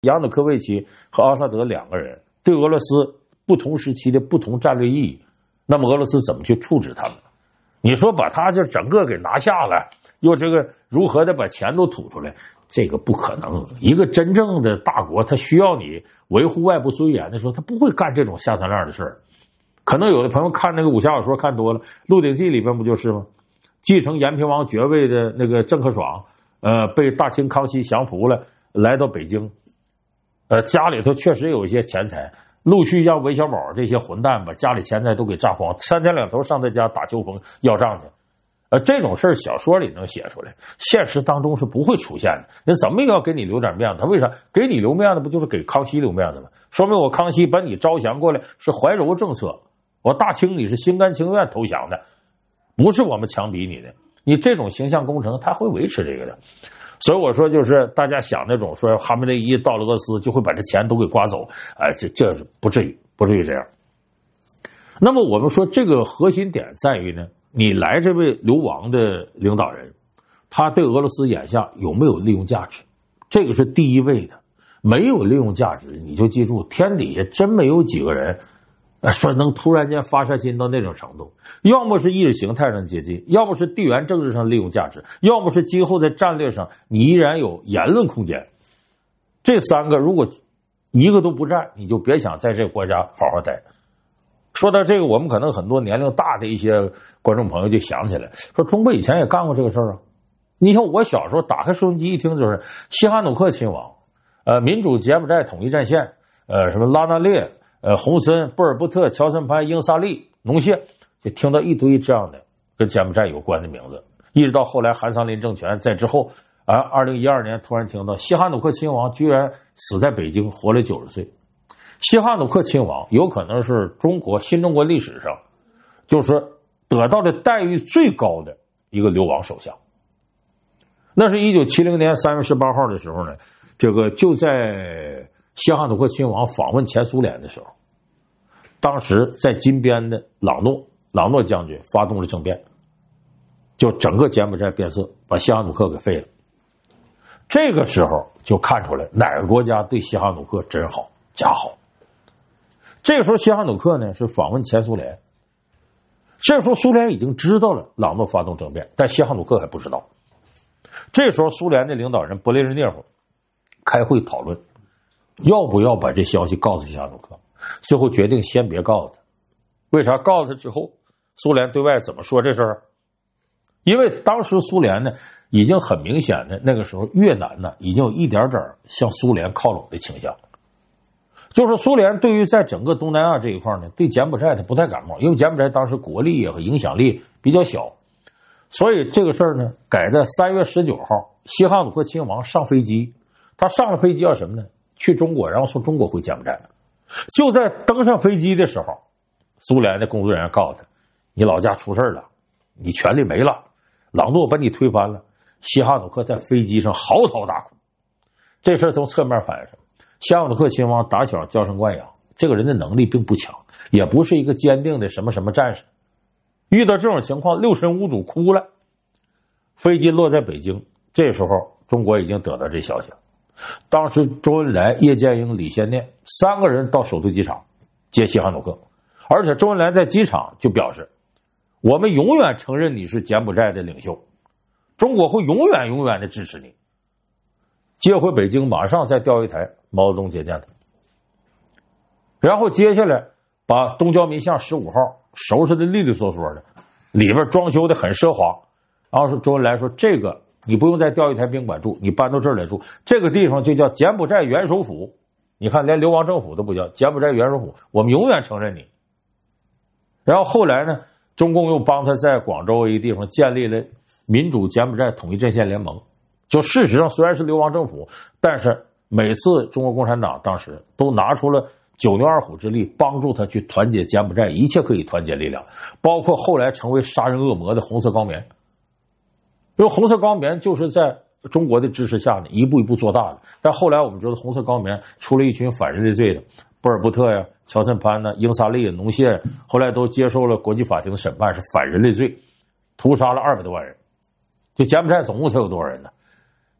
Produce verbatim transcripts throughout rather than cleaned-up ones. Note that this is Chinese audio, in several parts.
亚努科维奇和阿萨德两个人对俄罗斯不同时期的不同战略意义，那么俄罗斯怎么去处置他们？你说把他这整个给拿下了，又这个如何的把钱都吐出来，这个不可能。一个真正的大国，他需要你维护外部尊严的时候，他不会干这种下三滥的事儿。可能有的朋友看那个武侠小说看多了，《鹿鼎记》里边不就是吗？继承延平王爵位的那个郑克爽，呃，被大清康熙降服了，来到北京，呃，家里头确实有一些钱财，陆续让韦小宝这些混蛋把家里钱财都给炸光，三天两头上他家打秋风要账去。呃，这种事儿小说里能写出来，现实当中是不会出现的。那怎么也要给你留点面子？为啥？给你留面子不就是给康熙留面子吗？说明我康熙把你招降过来是怀柔政策，我大清你是心甘情愿投降的，不是我们强逼你的。你这种形象工程他会维持这个的。所以我说，就是大家想那种说哈梅内伊到了俄罗斯就会把这钱都给刮走，哎，这这不至于，不至于这样。那么我们说这个核心点在于呢，你来这位流亡的领导人，他对俄罗斯眼下有没有利用价值？这个是第一位的。没有利用价值，你就记住，天底下真没有几个人说能突然间发射心到那种程度。要么是意识形态上接近，要么是地缘政治上利用价值，要么是今后在战略上你依然有言论空间。这三个如果一个都不占，你就别想在这个国家好好待。说到这个，我们可能很多年龄大的一些观众朋友就想起来，说中国以前也干过这个事儿啊。你像我小时候打开收音机一听，就是西哈努克亲王，呃，民主柬埔寨统一战线，呃，什么拉纳列，呃，洪森、布尔布特、乔森潘、英萨利、农谢，就听到一堆这样的跟柬埔寨有关的名字。一直到后来韩桑林政权在之后啊，二零一二年突然听到西哈努克亲王居然死在北京，活了九十岁。西哈努克亲王有可能是中国新中国历史上就是说得到的待遇最高的一个流亡首相。那是一九七零年三月十八号的时候呢，这个就在西哈努克亲王访问前苏联的时候，当时在金边的朗诺朗诺将军发动了政变，就整个柬埔寨变色，把西哈努克给废了。这个时候就看出来哪个国家对西哈努克真好假好。这个时候西哈努克呢是访问前苏联，这个时候苏联已经知道了朗诺发动政变，但西哈努克还不知道。这时候苏联的领导人勃列日涅夫开会讨论要不要把这消息告诉西哈努克，最后决定先别告诉他。为啥？告诉他之后苏联对外怎么说这事儿？因为当时苏联呢已经很明显的，那个时候越南呢已经有一点点向苏联靠拢的倾向，就是苏联对于在整个东南亚这一块呢，对柬埔寨他不太感冒，因为柬埔寨当时国力和影响力比较小，所以这个事儿呢改在三月十九号西哈努克亲王上飞机，他上了飞机要什么呢？去中国，然后从中国回柬埔寨。就在登上飞机的时候，苏联的工作人员告诉他，你老家出事了，你权力没了，朗诺把你推翻了。西哈努克在飞机上嚎啕大哭。这事从侧面反映什么？西哈努克亲王打小娇生惯养，这个人的能力并不强，也不是一个坚定的什么什么战士。遇到这种情况六神无主，哭了。飞机落在北京，这时候中国已经得到这消息了。当时周恩来、叶剑英、李先念三个人到首都机场接西哈努克，而且周恩来在机场就表示，我们永远承认你是柬埔寨的领袖，中国会永远永远的支持你。接回北京，马上再调一台毛泽东接见他，然后接下来把东交民巷十五号收拾的利利索索的，里边装修的很奢华。然后说周恩来说，这个你不用再调一台宾馆住，你搬到这儿来住，这个地方就叫柬埔寨元首府。你看连流亡政府都不叫，柬埔寨元首府，我们永远承认你。然后后来呢，中共又帮他在广州一个地方建立了民主柬埔寨统一阵线联盟。就事实上虽然是流亡政府，但是每次中国共产党当时都拿出了九牛二虎之力，帮助他去团结柬埔寨一切可以团结力量，包括后来成为杀人恶魔的红色高棉。因为红色高棉就是在中国的支持下呢一步一步做大的，但后来我们知道红色高棉出了一群反人类罪的，波尔布特呀、乔森潘呢、英萨利、农谢，后来都接受了国际法庭的审判，是反人类罪，屠杀了二百多万人。就柬埔寨总共才有多少人呢？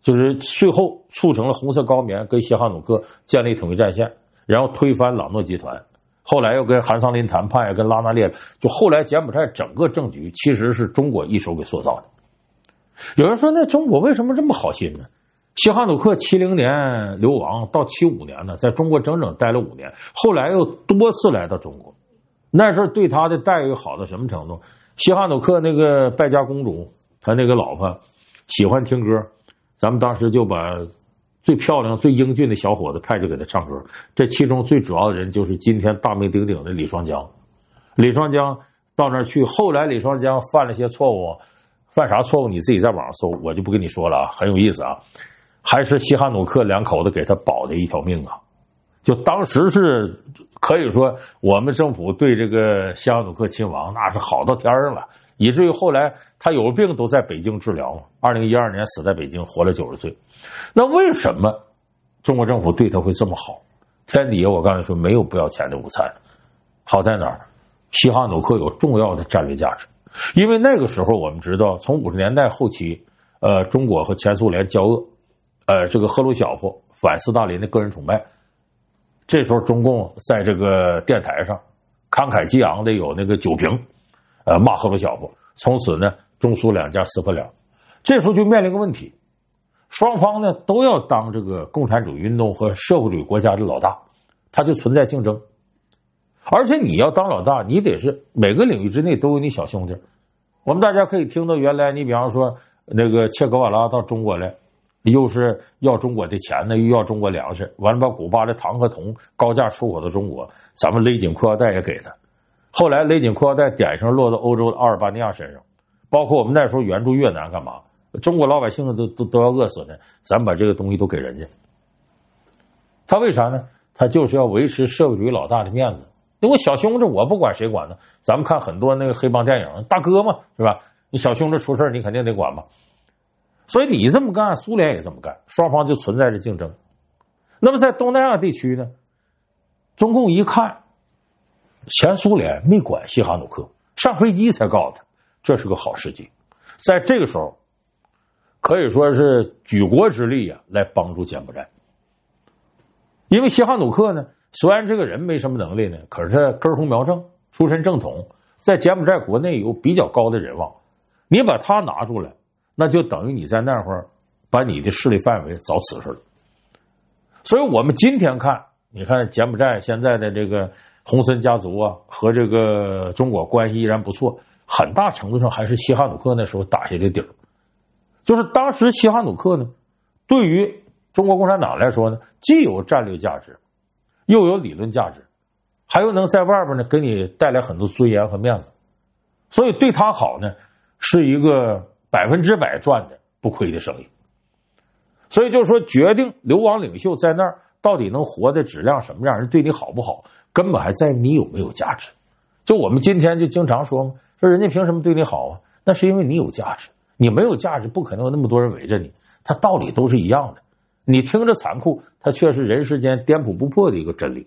就是最后促成了红色高棉跟西哈努克建立统一战线，然后推翻朗诺集团，后来又跟韩桑林谈判，跟拉纳列，就后来柬埔寨整个政局其实是中国一手给塑造的。有人说，那中国为什么这么好心呢？西哈努克七零年流亡到七五年呢，在中国整整待了五年，后来又多次来到中国。那时候对他的待遇好到什么程度？西哈努克那个败家公主，他那个老婆喜欢听歌，咱们当时就把最漂亮、最英俊的小伙子派去给他唱歌。这其中最主要的人就是今天大名鼎鼎的李双江。李双江到那儿去，后来李双江犯了些错误，犯啥错误你自己在网上搜，我就不跟你说了啊，很有意思啊。还是西哈努克两口子给他保的一条命啊！就当时是可以说，我们政府对这个西哈努克亲王那是好到天上了，以至于后来他有病都在北京治疗嘛。二零一二年死在北京，活了九十岁。那为什么中国政府对他会这么好？天底下我刚才说没有不要钱的午餐，好在哪儿？西哈努克有重要的战略价值，因为那个时候我们知道，从五十年代后期，呃，中国和前苏联交恶。呃，这个赫鲁晓夫反斯大林的个人崇拜，这时候中共在这个电台上慷慨激昂的有那个酒瓶，呃，骂赫鲁晓夫，从此呢，中苏两家撕破脸。这时候就面临个问题，双方呢都要当这个共产主义运动和社会主义国家的老大，它就存在竞争。而且你要当老大，你得是每个领域之内都有你小兄弟。我们大家可以听到，原来你比方说那个切格瓦拉到中国来。又是要中国的钱呢，又要中国粮食，完了把古巴的糖和铜高价出口到中国，咱们勒紧裤腰带也给他。后来勒紧裤腰带点上落到欧洲的阿尔巴尼亚身上，包括我们那时候援助越南干嘛？中国老百姓都都都要饿死呢，咱把这个东西都给人家。他为啥呢？他就是要维持社会主义老大的面子。因为小兄弟我不管谁管呢？咱们看很多那个黑帮电影，大哥嘛，是吧？你小兄弟出事你肯定得管嘛。所以你这么干，苏联也这么干，双方就存在着竞争。那么在东南亚地区呢，中共一看前苏联没管西哈努克，上飞机才告诉他，这是个好时机。在这个时候，可以说是举国之力啊，来帮助柬埔寨。因为西哈努克呢，虽然这个人没什么能力呢，可是他根红苗正，出身正统，在柬埔寨国内有比较高的人望。你把他拿出来，那就等于你在那会儿把你的势力范围凿瓷实了。所以我们今天看，你看柬埔寨现在的这个洪森家族啊，和这个中国关系依然不错，很大程度上还是西哈努克那时候打下的底儿。就是当时西哈努克呢，对于中国共产党来说呢，既有战略价值，又有理论价值，还有能在外边呢给你带来很多尊严和面子，所以对他好呢，是一个百分之百赚的不亏的生意。所以就是说，决定流亡领袖在那儿到底能活的质量什么样，人对你好不好，根本还在于你有没有价值。就我们今天就经常说嘛，说人家凭什么对你好啊？那是因为你有价值，你没有价值，不可能有那么多人围着你。它道理都是一样的，你听着残酷，它却是人世间颠扑不破的一个真理。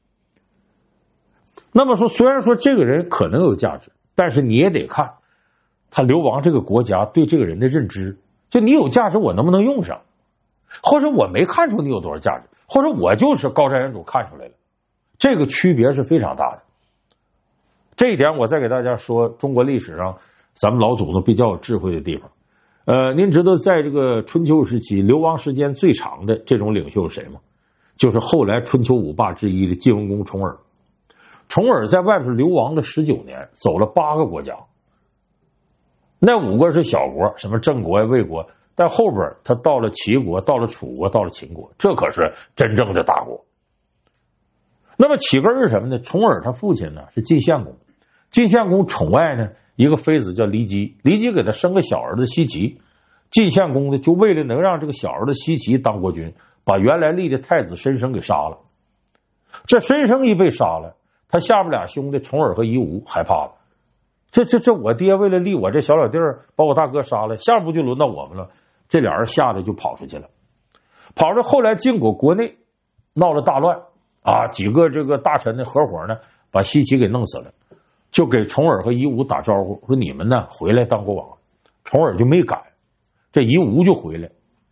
那么说，虽然说这个人可能有价值，但是你也得看他流亡这个国家对这个人的认知。就你有价值，我能不能用上？或者我没看出你有多少价值，或者我就是高瞻远瞩看出来了，这个区别是非常大的。这一点我再给大家说中国历史上咱们老祖宗比较有智慧的地方。呃，您知道在这个春秋时期流亡时间最长的这种领袖是谁吗？就是后来春秋五霸之一的晋文公重耳。重耳在外边流亡了十九年，走了八个国家，那五个是小国，什么郑国呀、魏国，但后边他到了齐国，到了楚国，到了秦国，这可是真正的大国。那么起根是什么呢？重耳他父亲呢是晋献公，晋献公宠爱呢一个妃子叫骊姬，骊姬给他生个小儿子奚齐，晋献公呢就为了能让这个小儿子奚齐当国君，把原来立的太子申生给杀了。这申生一被杀了，他下边俩兄弟重耳和夷吾害怕了，这这这我爹为了立我这小老弟儿，把我大哥杀了，下不就轮到我们了？这俩人吓得就跑出去了。跑着后来晋国国内闹了大乱啊，几个这个大臣的合伙呢把奚齐给弄死了，就给重耳和夷吾打招呼说你们呢回来当国王。重耳就没敢，这夷吾就回来，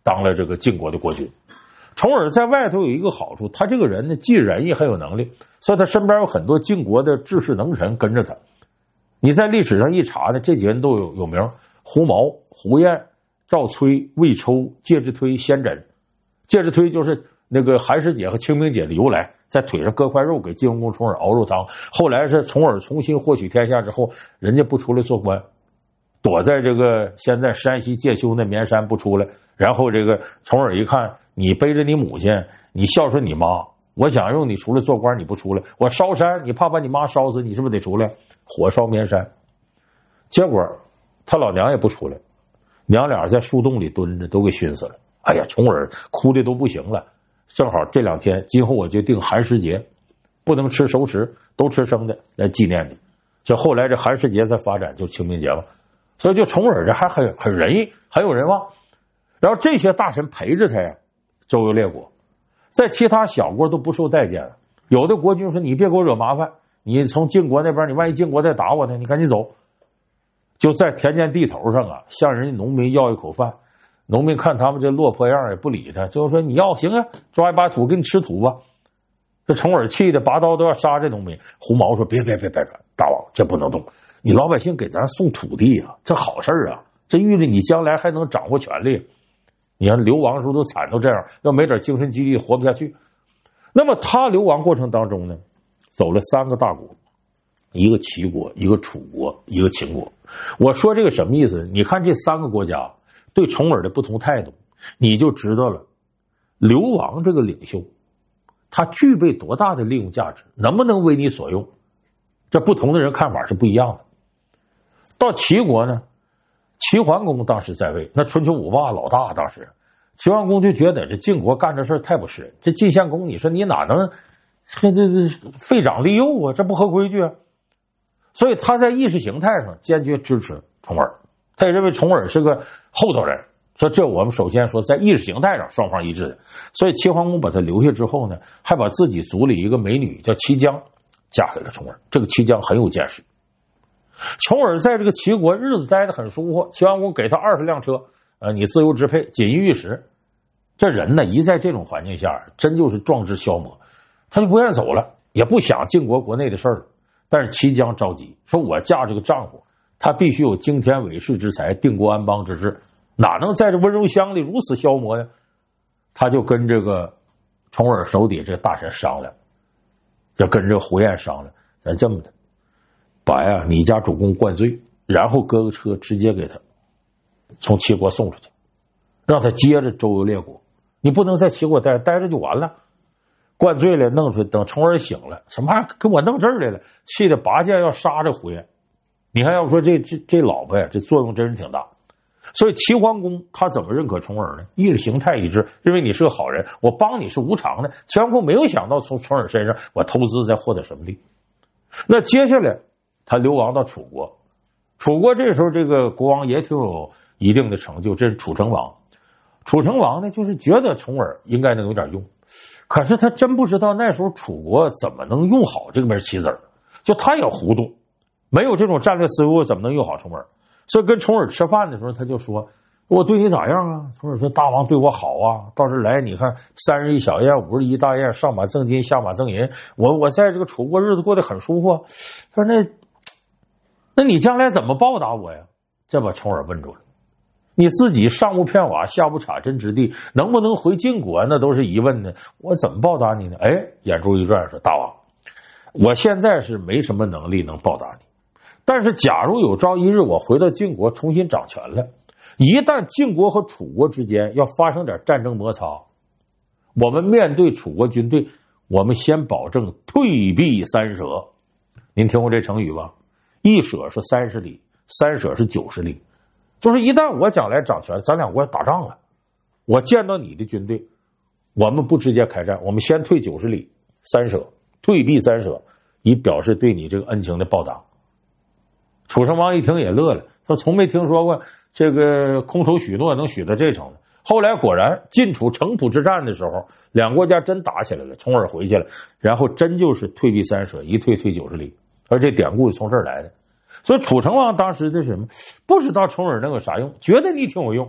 当了这个晋国的国君。重耳在外头有一个好处，他这个人呢既仁义还有能力，所以他身边有很多晋国的治世能臣跟着他。你在历史上一查呢，这几人都有有名：胡毛、胡彦、赵崔、魏抽、介之推、先轸。介之推就是那个韩师姐和清明节的由来，在腿上割块肉给晋文公重耳熬肉汤。后来是重耳重新获取天下之后，人家不出来做官，躲在这个现在山西介休那绵山不出来。然后这个重耳一看，你背着你母亲，你孝顺你妈，我想用你出来做官，你不出来，我烧山，你怕把你妈烧死，你是不是得出来？火烧绵山。结果他老娘也不出来，娘俩在树洞里蹲着，都给熏死了。哎呀，重耳哭的都不行了。正好这两天，今后我就定寒食节，不能吃熟食，都吃生的来纪念你。这后来这寒食节才发展就清明节了，所以就重耳这还很很仁义，很有人望。然后这些大臣陪着他呀，周游列国，在其他小国都不受待见了。有的国君说：“你别给我惹麻烦，你从晋国那边，你万一晋国再打我呢，你赶紧走。”就在田间地头上啊，向人家农民要一口饭。农民看他们这落魄样也不理他，最后说：“你要行啊，抓一把土给你吃土吧。”这重耳气的拔刀都要杀这农民。胡毛说：“别别别别别，大王这不能动，你老百姓给咱送土地啊，这好事啊，这预着你将来还能掌握权力。你看流亡的时候都惨到这样，要没点精神激励活不下去。”那么他流亡过程当中呢，走了三个大国，一个齐国，一个楚国，一个秦国。我说这个什么意思？你看这三个国家对重耳的不同态度，你就知道了流亡这个领袖他具备多大的利用价值，能不能为你所用，这不同的人看法是不一样的。到齐国呢，齐桓公当时在位，那春秋五霸老大，当时齐桓公就觉得这晋国干这事太不是人，这晋献公你说你哪能这这这废长立幼啊，这不合规矩啊。所以他在意识形态上坚决支持重耳，他也认为重耳是个后头人，说这我们首先说在意识形态上双方一致的。所以齐桓公把他留下之后呢，还把自己族里一个美女叫齐姜嫁给了重耳。这个齐姜很有见识。重耳在这个齐国日子待得很舒服，齐桓公给他二十辆车，呃，你自由支配，锦衣玉食。这人呢，一在这种环境下，真就是壮志消磨，他就不愿走了，也不想晋国国内的事儿。但是齐姜着急，说我嫁这个丈夫，他必须有惊天伟世之才，定国安邦之志，哪能在这温柔乡里如此消磨呢？他就跟这个重耳手底这个大臣商量，就跟这个胡彦商量，咱这么的，把呀你家主公灌醉，然后搁个车直接给他从齐国送出去，让他接着周游列国。你不能在齐国待待着就完了，灌醉了弄出来，等重耳醒了，什么玩意儿给我弄这儿来了，气得拔剑要杀这胡彦。你看要说这这这老婆呀，这作用真是挺大。所以齐桓公他怎么认可重耳呢？意识形态一致，认为你是个好人，我帮你是无偿的。齐桓公没有想到从重耳身上我投资再获得什么利。那接下来他流亡到楚国，楚国这时候这个国王也挺有一定的成就，这是楚成王。楚成王呢，就是觉得重耳应该能有点用，可是他真不知道那时候楚国怎么能用好这门棋子，就他也糊涂，没有这种战略思路，怎么能用好重耳？所以跟重耳吃饭的时候，他就说：“我对你咋样啊？”重耳说：“大王对我好啊，到这来你看三十一小宴，五十一大宴，上马赠金，下马赠银，我我在这个楚国日子过得很舒服。”他说：“那那你将来怎么报答我呀？”这把重耳问住了。你自己上无片瓦，下无插针之地，能不能回晋国那都是疑问呢？我怎么报答你呢？哎，眼珠一转说：“大王，我现在是没什么能力能报答你，但是假如有朝一日我回到晋国重新掌权了，一旦晋国和楚国之间要发生点战争摩擦，我们面对楚国军队，我们先保证退避三舍。您听过这成语吧？一舍是三十里，三舍是九十里。就是一旦我将来掌权，咱两国打仗了，我见到你的军队，我们不直接开战，我们先退九十里，三舍，退避三舍，以表示对你这个恩情的报答。”楚成王一听也乐了，他从没听说过这个空头许诺能许到这程度。后来果然晋楚城濮之战的时候，两国家真打起来了，重耳回去了，然后真就是退避三舍，一退退九十里，而这典故是从这儿来的。所以楚成王当时这什么不知道重耳能有啥用，觉得你挺有用，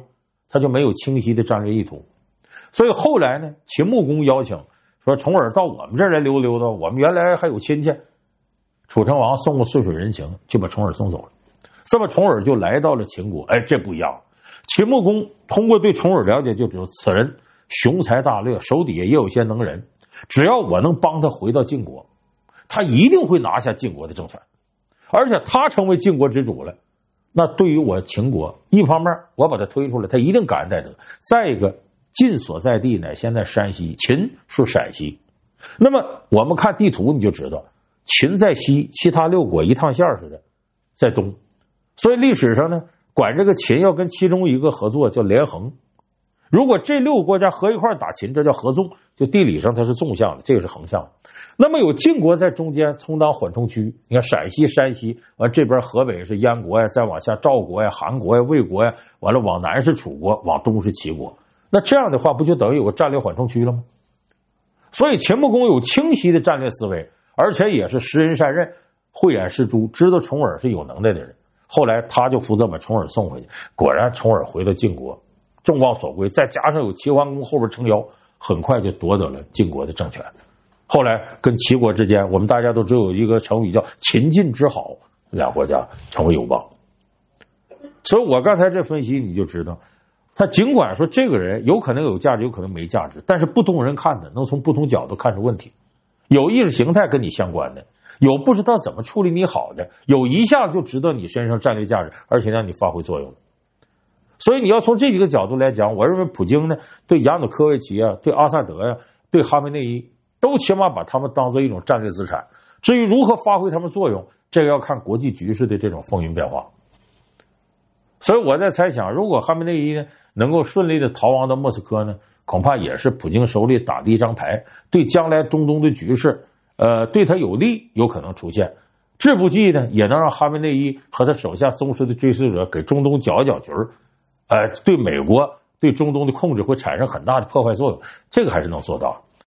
他就没有清晰的战略意图。所以后来呢，秦穆公邀请说重耳到我们这儿来溜溜达，我们原来还有亲戚。楚成王送个顺水人情，就把重耳送走了。这么重耳就来到了秦国。哎，这不一样。秦穆公通过对重耳了解，就知道此人雄才大略，手底下也有些能人。只要我能帮他回到晋国，他一定会拿下晋国的政权。而且他成为晋国之主了，那对于我秦国，一方面我把他推出来，他一定感恩戴德；再一个，晋所在地呢，现在山西，秦是陕西。那么我们看地图你就知道，秦在西，其他六国一趟线似的在东。所以历史上呢，管这个秦要跟其中一个合作叫连横。如果这六个国家合一块打秦，这叫合纵，就地理上它是纵向的，这个是横向的。那么有晋国在中间充当缓冲区，你看陕西、山西，完这边河北是燕国呀，再往下赵国呀、韩国呀、魏国呀，完了往南是楚国，往东是齐国。那这样的话，不就等于有个战略缓冲区了吗？所以秦穆公有清晰的战略思维，而且也是识人善任、慧眼识珠，知道重耳是有能耐的人。后来他就负责把重耳送回去，果然重耳回到晋国，众望所归，再加上有齐桓公后边撑腰，很快就夺得了晋国的政权。后来跟齐国之间，我们大家都知道有一个成语叫秦晋之好，两国家成为友邦。所以我刚才这分析你就知道，他尽管说这个人有可能有价值，有可能没价值，但是不同人看的能从不同角度看出问题。有意识形态跟你相关的，有不知道怎么处理你好的，有一下就知道你身上战略价值，而且让你发挥作用。所以你要从这几个角度来讲，我认为普京呢，对亚努科维奇啊，对阿萨德呀、啊，对哈梅内伊，都起码把他们当做一种战略资产。至于如何发挥他们作用，这个要看国际局势的这种风云变化。所以我在猜想，如果哈梅内伊呢能够顺利的逃亡到莫斯科呢，恐怕也是普京手里打的一张牌，对将来中东的局势，呃，对他有利，有可能出现。这部计呢，也能让哈梅内伊和他手下忠实的追随者给中东搅一搅局儿，呃，对美国对中东的控制会产生很大的破坏作用，这个还是能做到。